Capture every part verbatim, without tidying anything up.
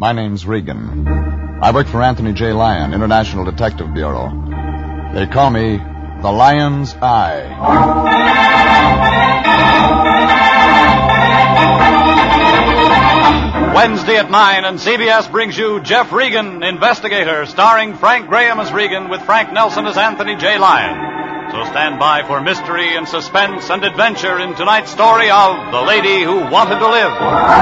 My name's Regan. I work for Anthony J. Lyon, International Detective Bureau. They call me the Lion's Eye. Wednesday at nine, and C B S brings you Jeff Regan, Investigator, starring Frank Graham as Regan with Frank Nelson as Anthony J. Lyon. So stand by for mystery and suspense and adventure in tonight's story of The Lady Who Wanted to Live.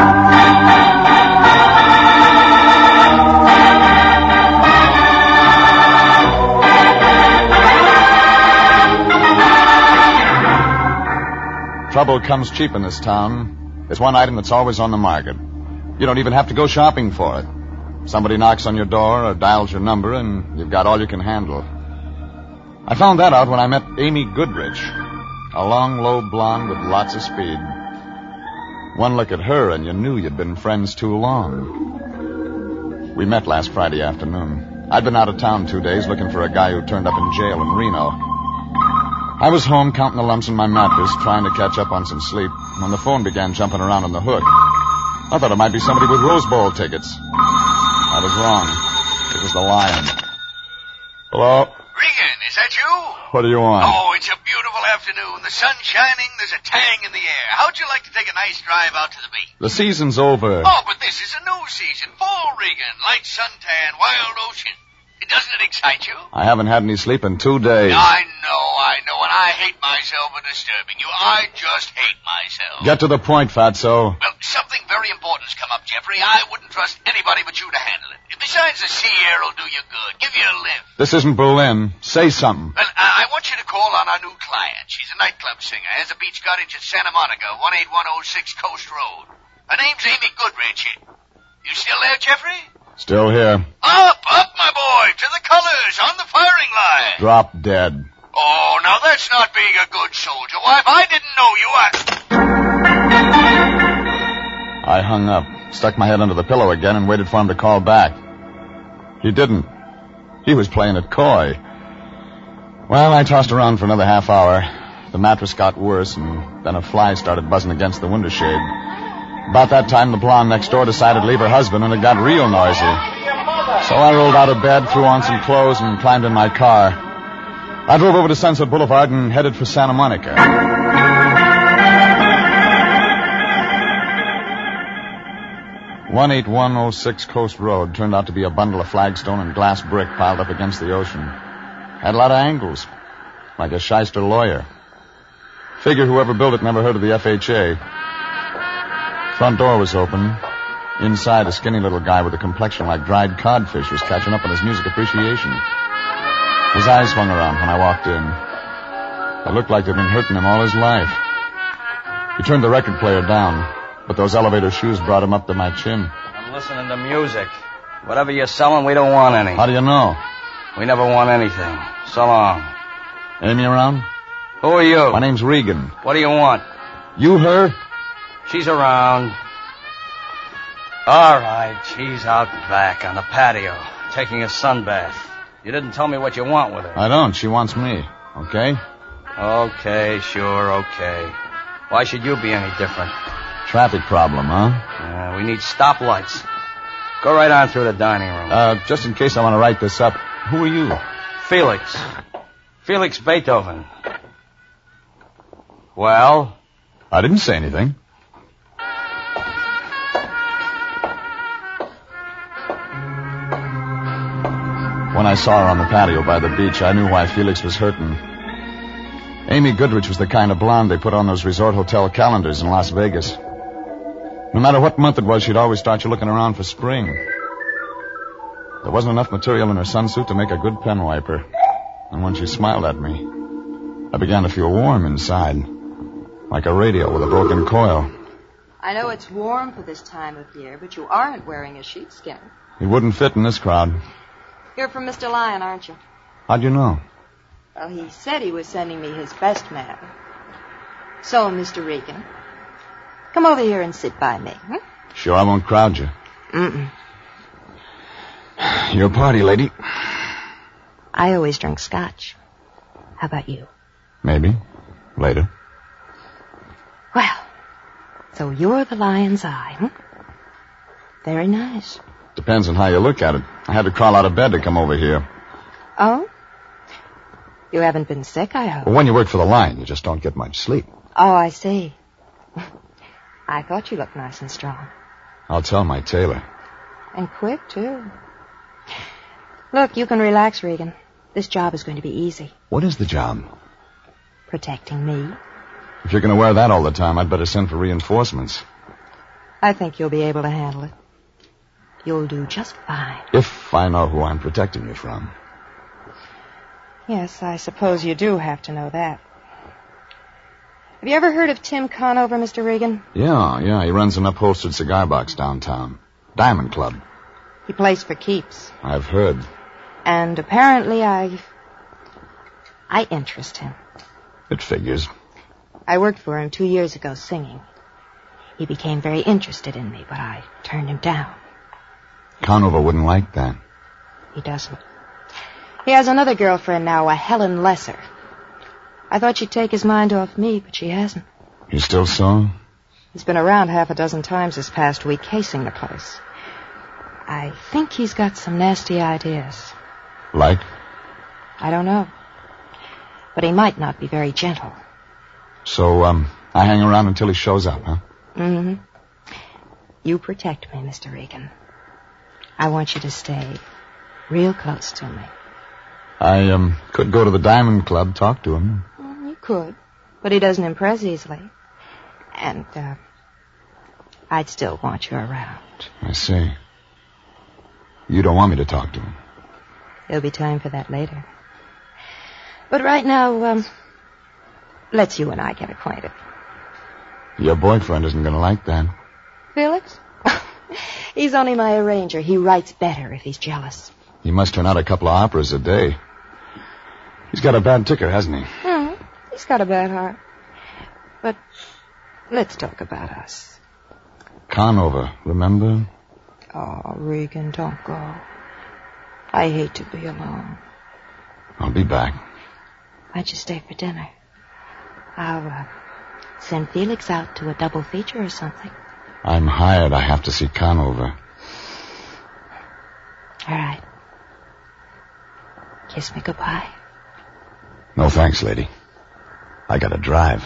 Trouble comes cheap in this town. It's one item that's always on the market. You don't even have to go shopping for it. Somebody knocks on your door or dials your number, and you've got all you can handle. I found that out when I met Amy Goodrich, a long, low blonde with lots of speed. One look at her, and you knew you'd been friends too long. We met last Friday afternoon. I'd been out of town two days looking for a guy who turned up in jail in Reno. I was home counting the lumps in my mattress, trying to catch up on some sleep, when the phone began jumping around on the hook. I thought it might be somebody with Rose Bowl tickets. I was wrong. It was the Lion. Hello? Regan, is that you? What do you want? Oh, it's a beautiful afternoon. The sun's shining. There's a tang in the air. How'd you like to take a nice drive out to the beach? The season's over. Oh, but this is a new season. Fall, Regan. Light suntan, wild ocean. Doesn't it excite you? I haven't had any sleep in two days. I know, I know, and I hate myself for disturbing you. I just hate myself. Get to the point, Fatso. Well, something very important's come up, Jeffrey. I wouldn't trust anybody but you to handle it. Besides, the sea air will do you good. Give you a lift. This isn't Berlin. Say something. Well, I want you to call on our new client. She's a nightclub singer. Has a beach cottage at Santa Monica, one eight one oh six Coast Road. Her name's Amy Goodrich. You still there, Jeffrey? Still here. Up, up, my boy, to the colors, on the firing line. Drop dead. Oh, now that's not being a good soldier. Why, if I didn't know you, I... I hung up, stuck my head under the pillow again, and waited for him to call back. He didn't. He was playing it coy. Well, I tossed around for another half hour. The mattress got worse, and then a fly started buzzing against the window shade. About that time, the blonde next door decided to leave her husband, and it got real noisy. So I rolled out of bed, threw on some clothes, and climbed in my car. I drove over to Sunset Boulevard and headed for Santa Monica. one eight one oh six Coast Road turned out to be a bundle of flagstone and glass brick piled up against the ocean. Had a lot of angles, like a shyster lawyer. Figure whoever built it never heard of the F H A. Front door was open. Inside, a skinny little guy with a complexion like dried codfish was catching up on his music appreciation. His eyes swung around when I walked in. It looked like they'd been hurting him all his life. He turned the record player down, but those elevator shoes brought him up to my chin. I'm listening to music. Whatever you're selling, we don't want any. How do you know? We never want anything. So long. Amy around? Who are you? My name's Regan. What do you want? You her? She's around. All right, she's out back on the patio, taking a sunbath. You didn't tell me what you want with her. I don't. She wants me. Okay? Okay, sure, okay. Why should you be any different? Traffic problem, huh? Uh, we need stoplights. Go right on through the dining room. Uh, just in case I want to write this up, who are you? Felix. Felix Beethoven. Well? I didn't say anything. When I saw her on the patio by the beach, I knew why Felix was hurting. Amy Goodrich was the kind of blonde they put on those resort hotel calendars in Las Vegas. No matter what month it was, she'd always start you looking around for spring. There wasn't enough material in her sunsuit to make a good pen wiper. And when she smiled at me, I began to feel warm inside, like a radio with a broken coil. I know it's warm for this time of year, but you aren't wearing a sheepskin. It wouldn't fit in this crowd. You're from Mister Lyon, aren't you? How'd you know? Well, he said he was sending me his best man. So, Mister Regan, come over here and sit by me. Hmm? Sure, I won't crowd you. Mm-mm. You're a party lady. I always drink scotch. How about you? Maybe. Later. Well, so you're the Lion's Eye, hmm? Very nice. Depends on how you look at it. I had to crawl out of bed to come over here. Oh? You haven't been sick, I hope. Well, when you work for the line, you just don't get much sleep. Oh, I see. I thought you looked nice and strong. I'll tell my tailor. And quick, too. Look, you can relax, Regan. This job is going to be easy. What is the job? Protecting me. If you're going to wear that all the time, I'd better send for reinforcements. I think you'll be able to handle it. You'll do just fine. If I know who I'm protecting you from. Yes, I suppose you do have to know that. Have you ever heard of Tim Conover, Mister Regan? Yeah, yeah. He runs an upholstered cigar box downtown. Diamond Club. He plays for keeps. I've heard. And apparently I... I interest him. It figures. I worked for him two years ago singing. He became very interested in me, but I turned him down. Conover wouldn't like that. He doesn't. He has another girlfriend now, a Helen Lesser. I thought she'd take his mind off me, but she hasn't. You still saw him? He's been around half a dozen times this past week, casing the place. I think he's got some nasty ideas. Like? I don't know. But he might not be very gentle. So, um, I hang around until he shows up, huh? Mm-hmm. You protect me, Mister Regan. I want you to stay real close to me. I, um, could go to the Diamond Club, talk to him. Well, you could, but he doesn't impress easily. And, uh, I'd still want you around. I see. You don't want me to talk to him. There'll be time for that later. But right now, um, let's you and I get acquainted. Your boyfriend isn't going to like that. Felix? He's only my arranger. He writes better if he's jealous. He must turn out a couple of operas a day. He's got a bad ticker, hasn't he? Hmm. He's got a bad heart. But let's talk about us. Conover, remember? Oh, Regan, don't go. I hate to be alone. I'll be back. Why'd you stay for dinner? I'll uh, send Felix out to a double feature or something. I'm hired. I have to see Conover. All right. Kiss me goodbye. No thanks, lady. I gotta drive.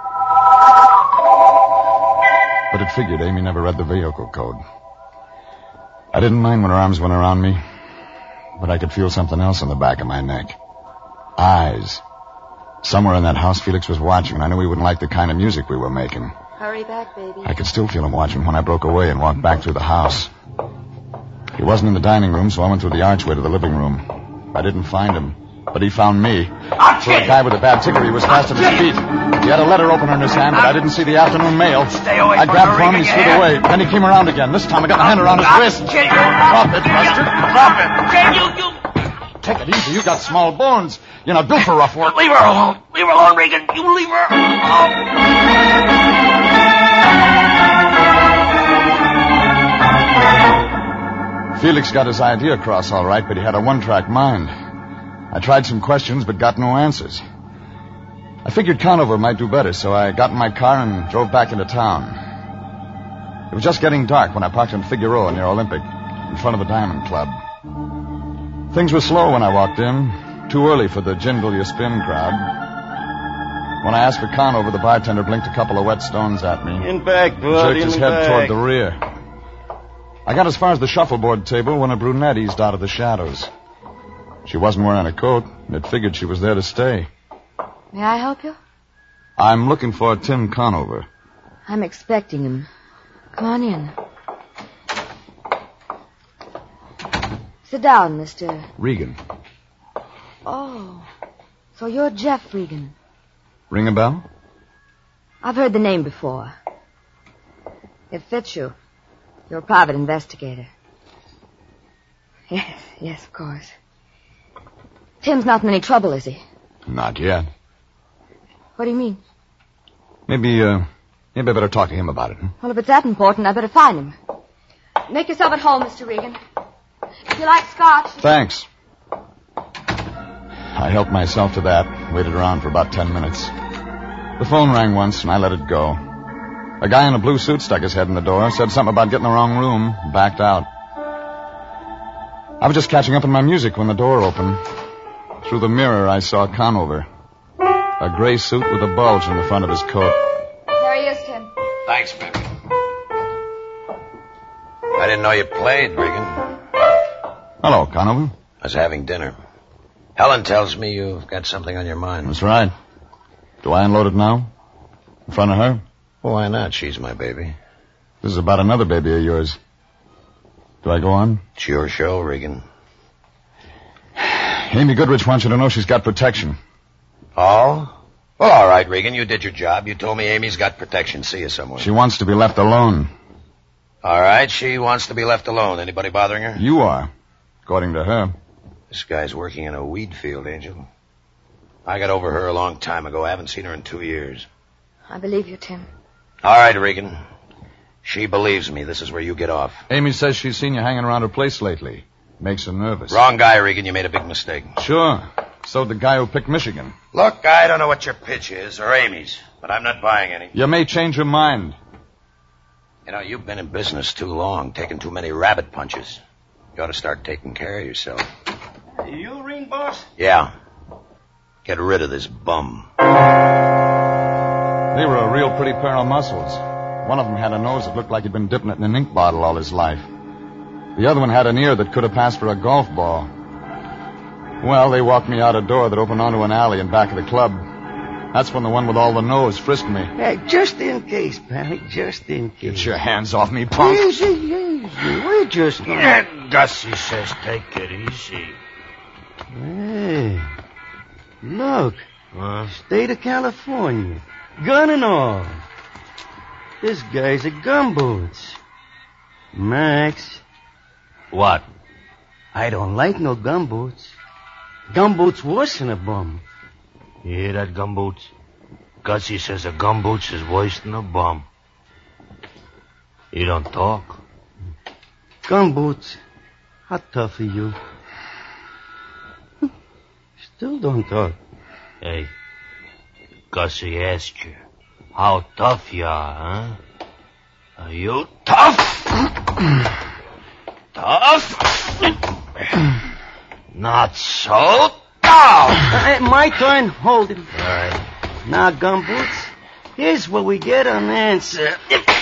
But it figured Amy never read the vehicle code. I didn't mind when her arms went around me, but I could feel something else on the back of my neck. Eyes. Somewhere in that house Felix was watching, and I knew he wouldn't like the kind of music we were making. Hurry back, baby. I could still feel him watching when I broke away and walked back through the house. He wasn't in the dining room, so I went through the archway to the living room. I didn't find him, but he found me. For a guy with a bad ticker, he was fast on his feet. He had a letter opener in his hand, but I didn't see the afternoon mail. I grabbed for him and he slid away. Then he came around again. This time I got my hand around his wrist. Drop it, Buster. Drop it. You, you... Take it easy. You got small bones. You're not built for rough work. Leave her alone. Leave her alone, Regan. You leave her alone. Felix got his idea across all right, but he had a one-track mind. I tried some questions, but got no answers. I figured Conover might do better, so I got in my car and drove back into town. It was just getting dark when I parked in Figueroa near Olympic, in front of the Diamond Club. Things were slow when I walked in, too early for the jingle you spin crowd. When I asked for Conover, the bartender blinked a couple of wet stones at me. In back, bud. Jerked his in head back. toward the rear. I got as far as the shuffleboard table when a brunette eased out of the shadows. She wasn't wearing a coat, and it figured she was there to stay. May I help you? I'm looking for Tim Conover. I'm expecting him. Come on in. Sit down, Mister Regan. Oh, so you're Jeff Regan. Ring a bell? I've heard the name before. It fits you. You're a private investigator. Yes, yes, of course. Tim's not in any trouble, is he? Not yet. What do you mean? Maybe, uh, maybe I better talk to him about it. Huh? Well, if it's that important, I better find him. Make yourself at home, Mister Regan. If you like scotch... Thanks. I helped myself to that, waited around for about ten minutes. The phone rang once, and I let it go. A guy in a blue suit stuck his head in the door, said something about getting the wrong room, backed out. I was just catching up on my music when the door opened. Through the mirror, I saw Conover. A gray suit with a bulge in the front of his coat. There he is, Tim. Thanks, baby. I didn't know you played, Regan. Hello, Conover. I was having dinner. Helen tells me you've got something on your mind. That's right. Do I unload it now? In front of her? Why not? She's my baby. This is about another baby of yours. Do I go on? It's your show, Regan. Amy Goodrich wants you to know she's got protection. Oh? Well, all right, Regan. You did your job. You told me Amy's got protection. See you somewhere. She wants to be left alone. All right, she wants to be left alone. Anybody bothering her? You are, according to her. This guy's working in a weed field, Angel. I got over her a long time ago. I haven't seen her in two years. I believe you, Tim. All right, Regan. She believes me. This is where you get off. Amy says she's seen you hanging around her place lately. Makes her nervous. Wrong guy, Regan. You made a big mistake. Sure. So the guy who picked Michigan. Look, I don't know what your pitch is, or Amy's, but I'm not buying any. You may change your mind. You know, you've been in business too long, taking too many rabbit punches. You ought to start taking care of yourself. You ring, boss? Yeah. Get rid of this bum. They were a real pretty pair of muscles. One of them had a nose that looked like he'd been dipping it in an ink bottle all his life. The other one had an ear that could have passed for a golf ball. Well, they walked me out a door that opened onto an alley in back of the club. That's when the one with all the nose frisked me. Hey, just in case, Pally, just in case. Get your hands off me, punk. Easy, easy. We're just gonna... Yeah, Gussie says take it easy. Hey, look. Huh? State of California. Gun and all. This guy's a gumboots. Max. What? I don't like no gumboots. Gumboots worse than a bum. You hear that, Gumboots? Gussie says a gumboots is worse than a bum. You don't talk. Gumboots, how tough are you? Still don't talk. Hey, Gussie asked you, how tough you are, huh? Are you tough? Tough? Not so tough. Uh, my turn. Hold it. All right. Now, Gumboots, here's where we get an answer.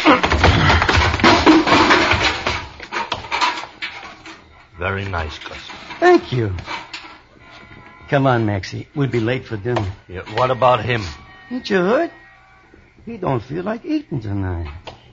Very nice, Gussie. Thank you. Come on, Maxie. We'll be late for dinner. Yeah, what about him? Ain't you heard? He don't feel like eating tonight.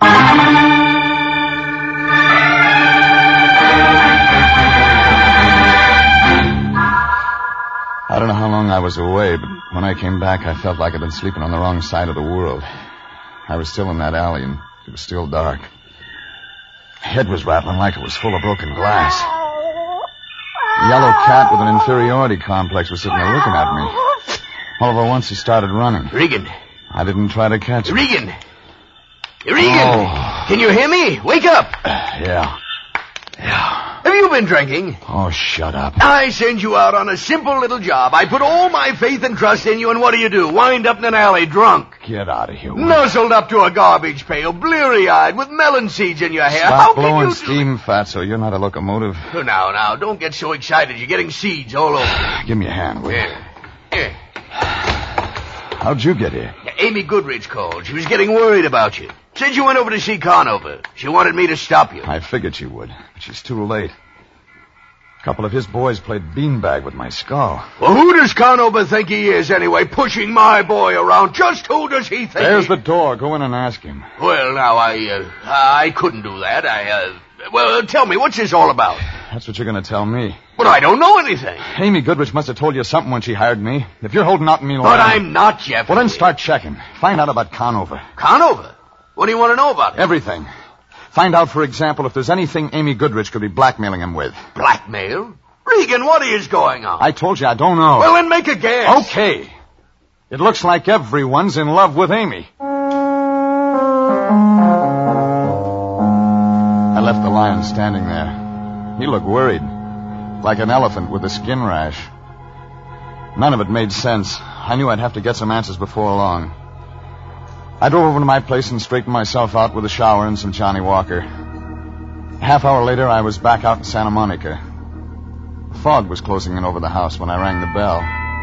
I don't know how long I was away, but when I came back, I felt like I'd been sleeping on the wrong side of the world. I was still in that alley, and it was still dark. My head was rattling like it was full of broken glass. A yellow cat with an inferiority complex was sitting there looking at me. All over once, he started running. Regan. I didn't try to catch him. Regan. Regan. Oh. Can you hear me? Wake up. Yeah. Yeah. Have you been drinking? Oh, shut up. I send you out on a simple little job. I put all my faith and trust in you, and what do you do? Wind up in an alley drunk. Get out of here. Will. Nuzzled up to a garbage pail, bleary-eyed, with melon seeds in your hair. Stop How can blowing you steam, Fatso. You're not a locomotive. do... Now, now, don't get so excited. You're getting seeds all over. Give me a hand, will you? Here. Here. How'd you get here? Amy Goodrich called. She was getting worried about you. Said you went over to see Conover. She wanted me to stop you. I figured she would, but she's too late. A couple of his boys played beanbag with my skull. Well, who does Conover think he is, anyway, pushing my boy around? Just who does he think? There's he... the door. Go in and ask him. Well, now, I, uh, I couldn't do that. I, uh... Well, tell me, what's this all about? That's what you're going to tell me. But I don't know anything. Amy Goodrich must have told you something when she hired me. If you're holding out on me... But I'm not, Jeff. Well, then start checking. Find out about Conover. Conover? What do you want to know about him? Everything. Find out, for example, if there's anything Amy Goodrich could be blackmailing him with. Blackmail? Regan, what is going on? I told you I don't know. Well, then make a guess. Okay. It looks like everyone's in love with Amy. I left the lion standing there. He looked worried, like an elephant with a skin rash. None of it made sense. I knew I'd have to get some answers before long. I drove over to my place and straightened myself out with a shower and some Johnny Walker. A half hour later, I was back out in Santa Monica. Fog was closing in over the house when I rang the bell.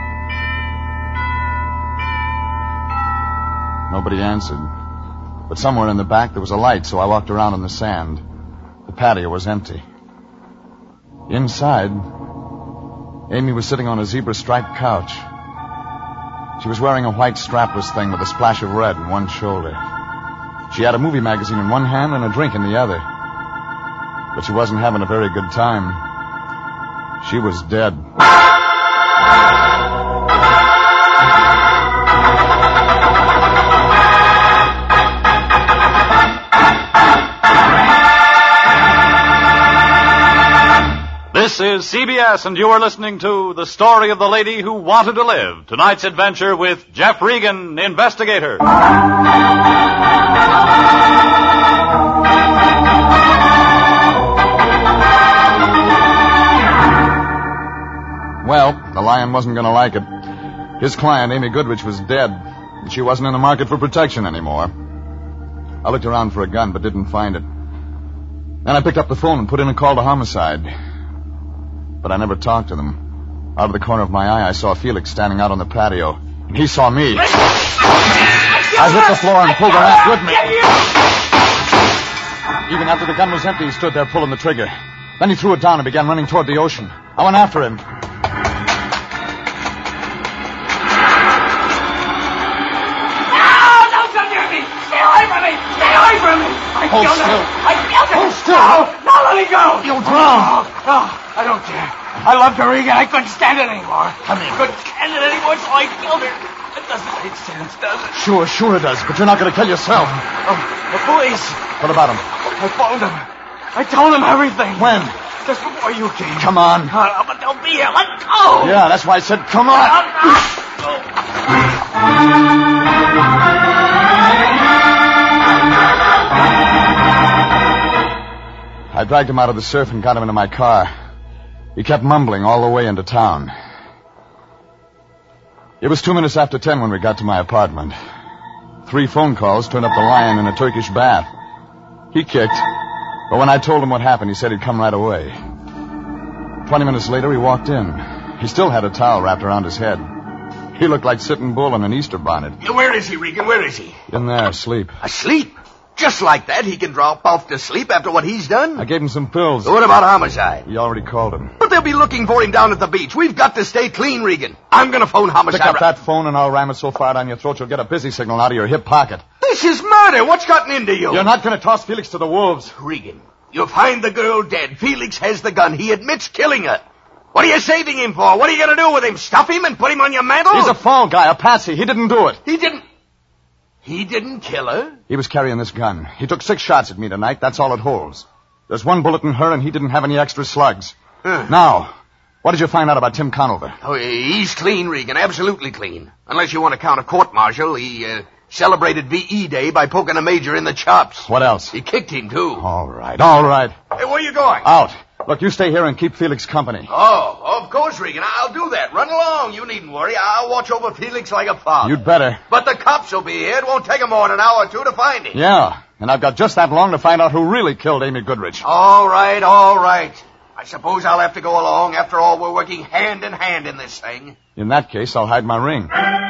Nobody answered. But somewhere in the back there was a light, so I walked around on the sand. The patio was empty. Inside, Amy was sitting on a zebra-striped couch. She was wearing a white strapless thing with a splash of red in one shoulder. She had a movie magazine in one hand and a drink in the other. But she wasn't having a very good time. She was dead. This is C B S, and you are listening to The Story of the Lady Who Wanted to Live. Tonight's adventure with Jeff Regan, investigator. Well, the lion wasn't going to like it. His client, Amy Goodrich, was dead, and she wasn't in the market for protection anymore. I looked around for a gun, but didn't find it. Then I picked up the phone and put in a call to homicide. But I never talked to them. Out of the corner of my eye, I saw Felix standing out on the patio, and he saw me. I hit the floor and pulled her ass with me. Even after the gun was empty, he stood there pulling the trigger. Then he threw it down and began running toward the ocean. I went after him. I Hold killed still. her. I killed her. Hold still. No, no, let me go. You'll drown. No, no, I don't care. I loved her, Regan. I couldn't stand it anymore. Come here. I couldn't stand it anymore, so I killed her. It doesn't make sense, does it? Sure, sure it does, but you're not going to kill yourself. Oh, the police. What about him? I phoned them. I told them everything. When? Just before you came. Come on. Uh, but they'll be here. Let go. Yeah, that's why I said come on. I dragged him out of the surf and got him into my car. He kept mumbling all the way into town. It was two minutes after ten when we got to my apartment. Three phone calls turned up the lion in a Turkish bath. He kicked, but when I told him what happened, he said he'd come right away. Twenty minutes later, he walked in. He still had a towel wrapped around his head. He looked like Sitting Bull in an Easter bonnet. Where is he, Regan? Where is he? In there, asleep. Asleep? Just like that, he can drop off to sleep after what he's done? I gave him some pills. What about homicide? He already called him. But they'll be looking for him down at the beach. We've got to stay clean, Regan. I'm going to phone homicide. Pick up that phone and I'll ram it so far down your throat you'll get a busy signal out of your hip pocket. This is murder. What's gotten into you? You're not going to toss Felix to the wolves. Regan, you'll find the girl dead. Felix has the gun. He admits killing her. What are you saving him for? What are you going to do with him? Stuff him and put him on your mantle? He's a fall guy, a patsy. He didn't do it. He didn't... He didn't kill her? He was carrying this gun. He took six shots at me tonight. That's all it holds. There's one bullet in her, and he didn't have any extra slugs. Huh. Now, what did you find out about Tim Conover? Oh, he's clean, Regan. Absolutely clean. Unless you want to count a court-martial. He uh, celebrated V E Day by poking a major in the chops. What else? He kicked him, too. All right, all right. Hey, where you going? Out. Look, you stay here and keep Felix company. Oh, of course, Regan. I'll do that. Run along. You needn't worry. I'll watch over Felix like a father. You'd better. But the cops will be here. It won't take them more than an hour or two to find him. Yeah, and I've got just that long to find out who really killed Amy Goodrich. All right, all right. I suppose I'll have to go along. After all, we're working hand in hand in this thing. In that case, I'll hide my ring.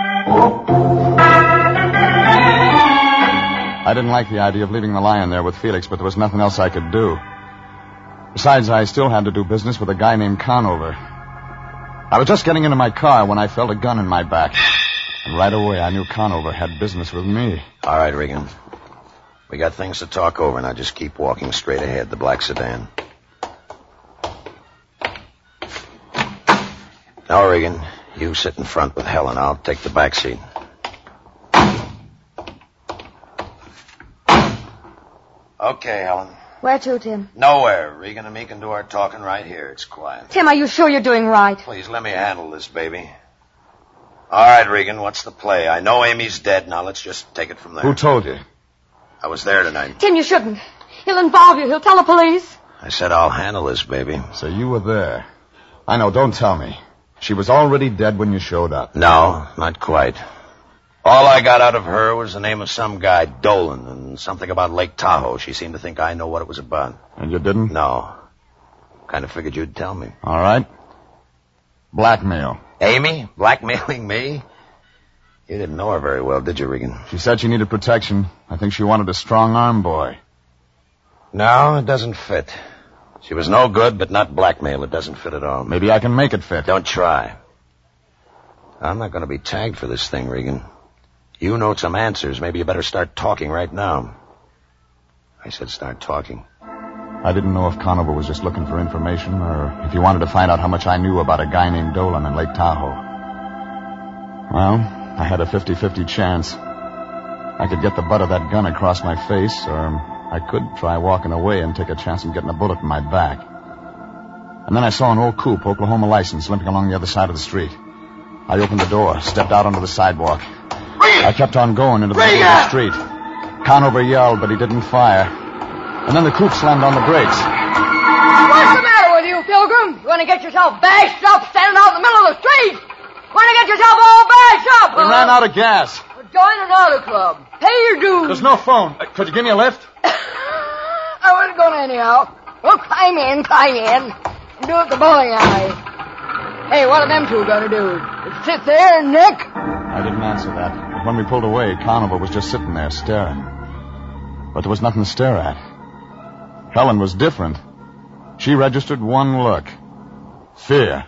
I didn't like the idea of leaving the lion there with Felix, but there was nothing else I could do. Besides, I still had to do business with a guy named Conover. I was just getting into my car when I felt a gun in my back. And right away, I knew Conover had business with me. All right, Regan. We got things to talk over, now just keep walking straight ahead, the black sedan. Now, Regan, you sit in front with Helen. I'll take the back seat. Okay, Helen. Where to, Tim? Nowhere. Regan and me can do our talking right here. It's quiet. Tim, are you sure you're doing right? Please, let me handle this, baby. All right, Regan, what's the play? I know Amy's dead. Now, let's just take it from there. Who told you? I was there tonight. Tim, you shouldn't. He'll involve you. He'll tell the police. I said I'll handle this, baby. So you were there. I know, don't tell me. She was already dead when you showed up. No, not quite. All I got out of her was the name of some guy, Dolan, and something about Lake Tahoe. She seemed to think I know what it was about. And you didn't? No. Kind of figured you'd tell me. All right. Blackmail. Amy? Blackmailing me? You didn't know her very well, did you, Regan? She said she needed protection. I think she wanted a strong-arm boy. No, it doesn't fit. She was no good, but not blackmail. It doesn't fit at all. Maybe I can make it fit. Don't try. I'm not going to be tagged for this thing, Regan. You know some answers. Maybe you better start talking right now. I said start talking. I didn't know if Conover was just looking for information or if he wanted to find out how much I knew about a guy named Dolan in Lake Tahoe. Well, I had a fifty-fifty chance. I could get the butt of that gun across my face, or I could try walking away and take a chance of getting a bullet in my back. And then I saw an old coupe, Oklahoma license, limping along the other side of the street. I opened the door, stepped out onto the sidewalk. I kept on going into the middle of the street. Conover yelled, but he didn't fire. And then the coupe slammed on the brakes. What's the matter with you, Pilgrim? You want to get yourself bashed up standing out in the middle of the street? Want to get yourself all bashed up, We huh? ran out of gas. Well, join an auto club. Pay your dues. There's no phone. Uh, could you give me a lift? I wasn't going anyhow. Well, climb in, climb in. And do it the bowling alley. Hey, what are them two going to do? Just sit there and nick? I didn't answer that. But when we pulled away, Conover was just sitting there staring. But there was nothing to stare at. Helen was different. She registered one look. Fear.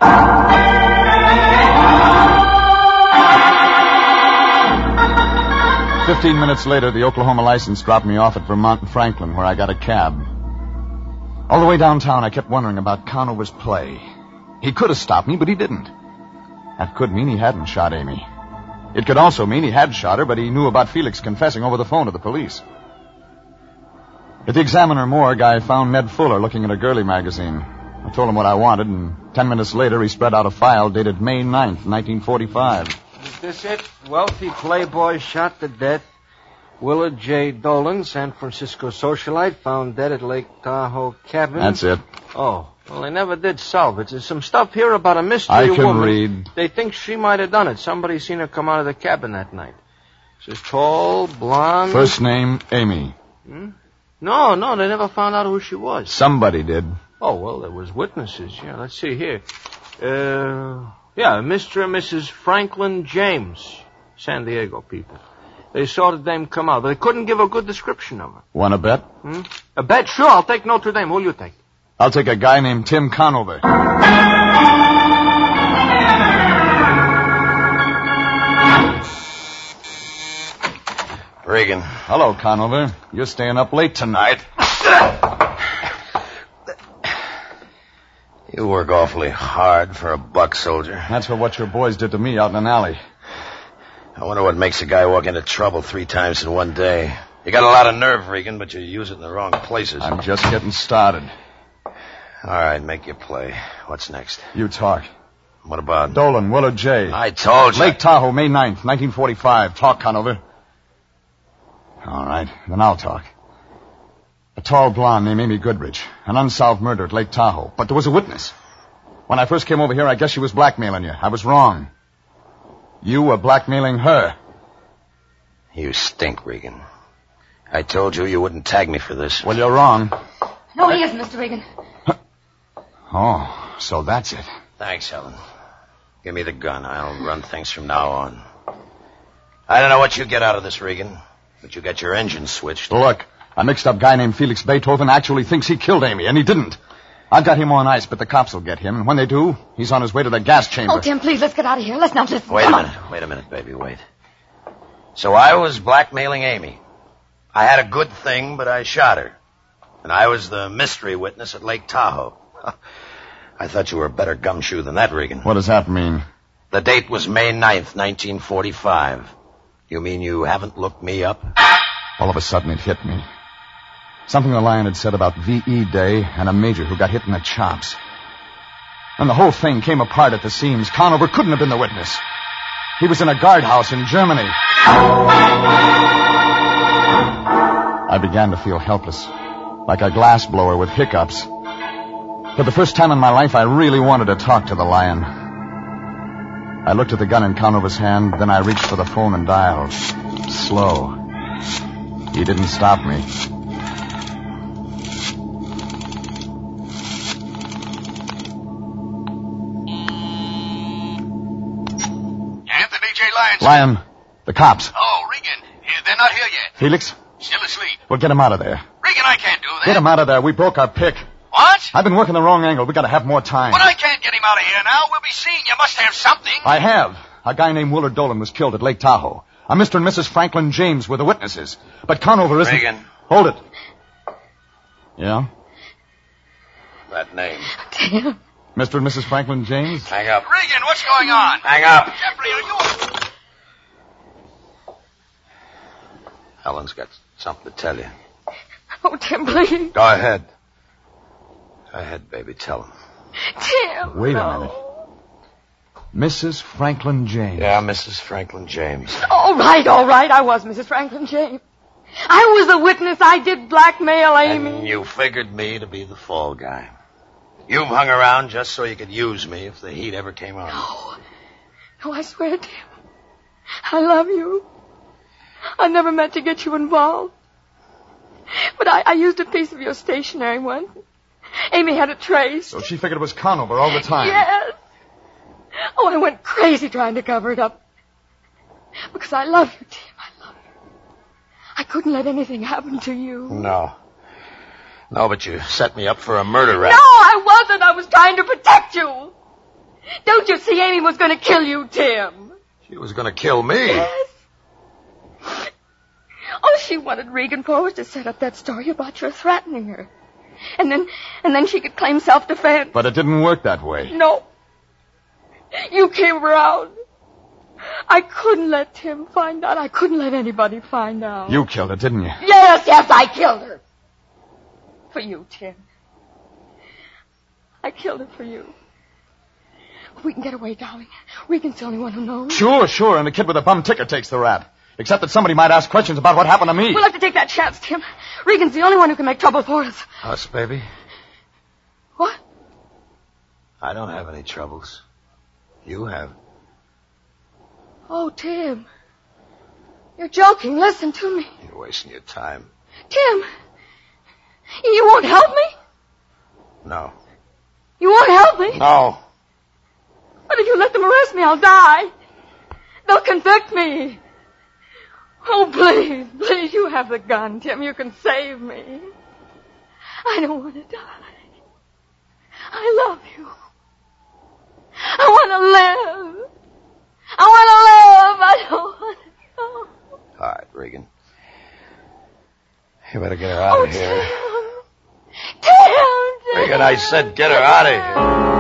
Fifteen minutes later, the Oklahoma license dropped me off at Vermont and Franklin, where I got a cab. All the way downtown, I kept wondering about Conover's play. He could have stopped me, but he didn't. That could mean he hadn't shot Amy. It could also mean he had shot her, but he knew about Felix confessing over the phone to the police. At the Examiner morgue, I found Ned Fuller looking at a girly magazine. I told him what I wanted, and ten minutes later, he spread out a file dated May ninth, nineteen forty-five. Is this it? Wealthy playboy shot to death. Willard J. Dolan, San Francisco socialite, found dead at Lake Tahoe cabin. That's it. Oh, well, they never did solve it. There's some stuff here about a mystery I can woman. read. They think she might have done it. Somebody seen her come out of the cabin that night. She's tall, blonde. First name, Amy. Hmm? No, no, they never found out who she was. Somebody did. Oh, well, there was witnesses. Yeah, let's see here. Uh, yeah, Mister and Missus Franklin James, San Diego people. They saw the dame come out, but they couldn't give a good description of her. Want to bet? Hmm? A bet? Sure, I'll take Notre Dame. Who'll you take? I'll take a guy named Tim Conover. Regan. Hello, Conover. You're staying up late tonight. You work awfully hard for a buck soldier. That's for what your boys did to me out in an alley. I wonder what makes a guy walk into trouble three times in one day. You got a lot of nerve, Regan, but you use it in the wrong places. I'm just getting started. All right, make your play. What's next? You talk. What about? Dolan, Willard J. I told you. Lake Tahoe, May ninth, nineteen forty-five. Talk, Conover. All right, then I'll talk. A tall blonde named Amy Goodrich. An unsolved murder at Lake Tahoe. But there was a witness. When I first came over here, I guess she was blackmailing you. I was wrong. You were blackmailing her. You stink, Regan. I told you you wouldn't tag me for this. Well, you're wrong. No, he isn't, Mister Regan. Oh, so that's it. Thanks, Helen. Give me the gun. I'll run things from now on. I don't know what you get out of this, Regan, but you got your engine switched. Look, a mixed-up guy named Felix Beethoven actually thinks he killed Amy, and he didn't. I've got him on ice, but the cops will get him, and when they do, he's on his way to the gas chamber. Oh, Tim, please, let's get out of here. Let's not listen. Wait a minute. Wait a minute, baby. Wait. So I was blackmailing Amy. I had a good thing, but I shot her. And I was the mystery witness at Lake Tahoe. I thought you were a better gumshoe than that, Regan. What does that mean? The date was May ninth, nineteen forty-five. You mean you haven't looked me up? All of a sudden, it hit me. Something the Lion had said about V E Day and a major who got hit in the chops. And the whole thing came apart at the seams. Conover couldn't have been the witness. He was in a guardhouse in Germany. I began to feel helpless, like a glassblower with hiccups. For the first time in my life, I really wanted to talk to the Lion. I looked at the gun in Conover's hand, then I reached for the phone and dialed. Slow. He didn't stop me. Lyons. Lyon, the cops. Oh, Regan. Yeah, they're not here yet. Felix? Still asleep. Well, get him out of there. Regan, I can't do that. Get him out of there. We broke our pick. What? I've been working the wrong angle. We gotta have more time. But I can't get him out of here now. We'll be seen. You must have something. I have. A guy named Willard Dolan was killed at Lake Tahoe. A Mister and Missus Franklin James were the witnesses. But Conover isn't... Regan. Hold it. Yeah? That name. Tim. Mister and Missus Franklin James? Hang up. Regan, what's going on? Hang up. Jeffrey, are you... Helen's got something to tell you. Oh, Tim, please. Go ahead. Go ahead, baby. Tell him. Tim. Wait no. a minute. Missus Franklin James. Yeah, Missus Franklin James. All right, all right. I was Missus Franklin James. I was a witness. I did blackmail Amy. And you figured me to be the fall guy. You've hung around just so you could use me if the heat ever came on. No. No, I swear, Tim. I love you. I never meant to get you involved. But I, I used a piece of your stationery once. Amy had it traced. So she figured it was Conover all the time. Yes. Oh, I went crazy trying to cover it up. Because I love you, Tim. I love you. I couldn't let anything happen to you. No. No, but you set me up for a murder rap. No, I wasn't. I was trying to protect you. Don't you see Amy was going to kill you, Tim? She was going to kill me. Yes. All she wanted Regan for was to set up that story about your threatening her. And then, and then she could claim self-defense. But it didn't work that way. No. You came around. I couldn't let Tim find out. I couldn't let anybody find out. You killed her, didn't you? Yes, yes, I killed her. For you, Tim. I killed her for you. We can get away, darling. Regan's the only one who knows. Sure, sure, and the kid with the bum ticket takes the rap. Except that somebody might ask questions about what happened to me. We'll have to take that chance, Tim. Regan's the only one who can make trouble for us. Us, baby? What? I don't have any troubles. You have. Oh, Tim. You're joking. Listen to me. You're wasting your time. Tim. You won't help me? No. You won't help me? No. But if you let them arrest me, I'll die. They'll convict me. Oh, please, please, you have the gun, Tim. You can save me. I don't want to die. I love you. I want to live. I want to live. I don't want to go. All right, Regan. You better get her out Oh, of here. Tim. Tim, Tim. Regan, I said get her out of here.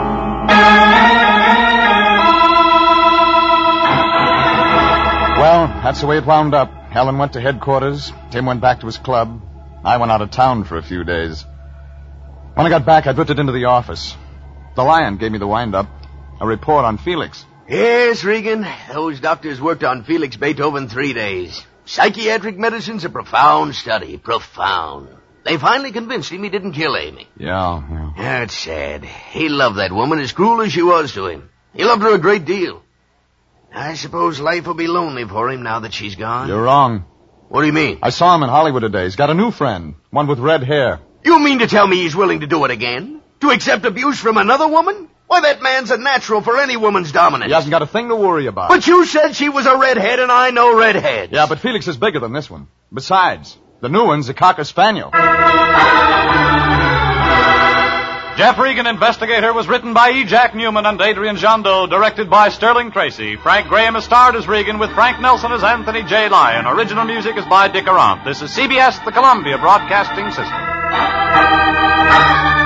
Well, that's the way it wound up. Helen went to headquarters. Tim went back to his club. I went out of town for a few days. When I got back, I drifted into the office. The Lion gave me the wind-up. A report on Felix. Yes, Regan. Those doctors worked on Felix Beethoven three days. Psychiatric medicine's a profound study. Profound. They finally convinced him he didn't kill Amy. Yeah, yeah. Yeah, it's sad. He loved that woman as cruel as she was to him. He loved her a great deal. I suppose life will be lonely for him now that she's gone. You're wrong. What do you mean? I saw him in Hollywood today. He's got a new friend, one with red hair. You mean to tell me he's willing to do it again? To accept abuse from another woman? Why, that man's a natural for any woman's dominance. He hasn't got a thing to worry about. But you said she was a redhead, and I know redheads. Yeah, but Felix is bigger than this one. Besides, the new one's a Cocker Spaniel. Jeff Regan, Investigator, was written by E. Jack Newman and Adrian Jando, directed by Sterling Tracy. Frank Graham is starred as Regan, with Frank Nelson as Anthony J. Lyon. Original music is by Dick Arant. This is C B S, the Columbia Broadcasting System.